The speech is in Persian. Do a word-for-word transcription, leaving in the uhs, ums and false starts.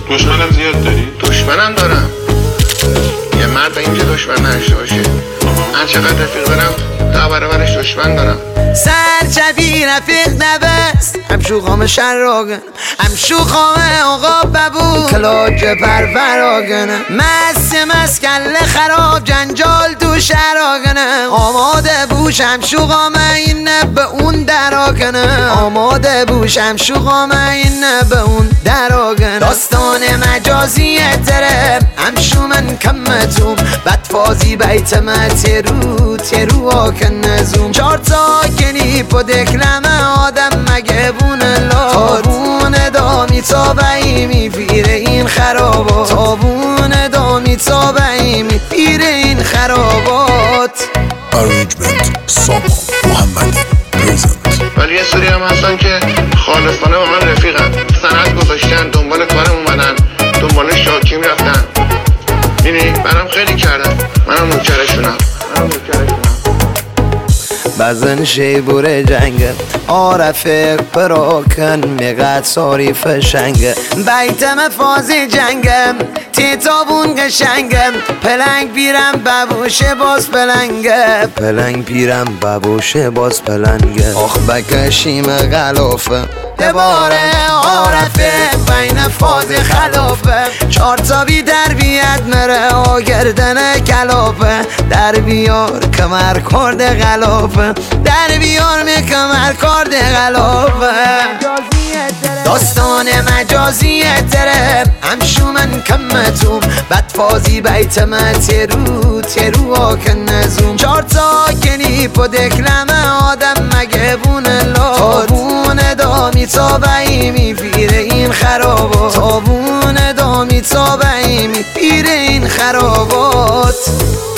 دشمنم زیاد داری؟ دشمنم دارم. یه مرد اینجا دشمن نشته باشه. من چقدر رفیق دارم تا برابرش دشمن دارم. سرچوی رفیق نبست هم شوخام شراغن هم شوخام آقا ببو کلاج پروراغن مست مست کل خراب جنجال تو شراغن آماده بوشم شوخام این به اون دراغن آماده بوشم شوخام این به اون دراغن داستان مجازی تره هم شومن کمتوم بدفازی بیت ما ترو ترو آکن نزوم چار تا کنی پا دکلمه آدم مگه بونه لاد تابون دامی تابعی میپیره این خرابات تابون دامی تابعی میپیره این خرابات. Arrangement سامان محمدی پریزنت. ولی یه سری هم هستن که خالصانه با من رفیقن، سند گذاشتن، دنبال کارم اومدن، دنبال شاکیم رفتن. می‌بینی برام خیلی کردن، منم نوکرشونم منم نوکرشونم بزن شیبور جنگ آرفق پراکن میقد ساری فشنگ بیتم فازی جنگم تیتابون قشنگم پلنگ بیرم ببوشه باز پلنگه پلنگ بیرم ببوشه باز پلنگه آخ بکشیم غلافه دباره عارفه بین فاز خلافه چار تا بی در بیاد مره آگردن کلافه در بیار کمر کرده غلافه در بیار می کمر کرده غلافه داستان مجازی تره هم شومن کمتوم بدفازی بیت ما ترو ترو آکن نزوم چار تا کنی پا دکلمه آدم مگه بونه لاد تابون دامی تابعی میپیره این خرابات تابون دامی تابعی میپیره این خرابات.